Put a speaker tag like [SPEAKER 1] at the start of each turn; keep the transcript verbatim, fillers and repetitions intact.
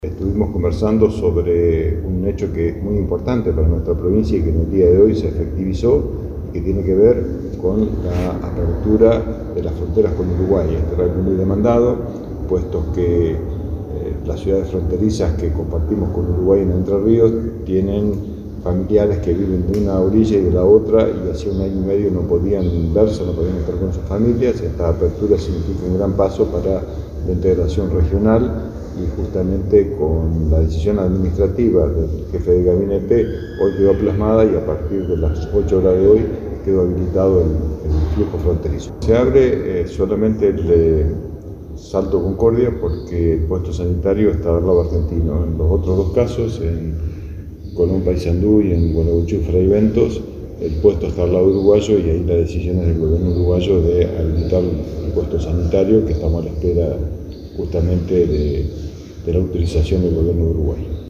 [SPEAKER 1] Estuvimos conversando sobre un hecho que es muy importante para nuestra provincia y que en el día de hoy se efectivizó, que tiene que ver con la apertura de las fronteras con Uruguay. Este es algo muy demandado, puesto que eh, las ciudades fronterizas que compartimos con Uruguay en Entre Ríos tienen familiares que viven de una orilla y de la otra, y hace un año y medio no podían verse, no podían estar con sus familias. Esta apertura significa un gran paso para la integración regional, y justamente con la decisión administrativa del jefe de gabinete hoy quedó plasmada, y a partir de las ocho horas de hoy quedó habilitado el, el flujo fronterizo. Se abre eh, solamente el de Salto Concordia porque el puesto sanitario está del lado argentino. En los otros dos casos, en Colón Paysandú y en Gualeguaychú Fray Ventos, el puesto está al lado uruguayo, y ahí la decisión es del gobierno uruguayo de habilitar el puesto sanitario, que estamos a la espera justamente de, de la autorización del gobierno uruguayo.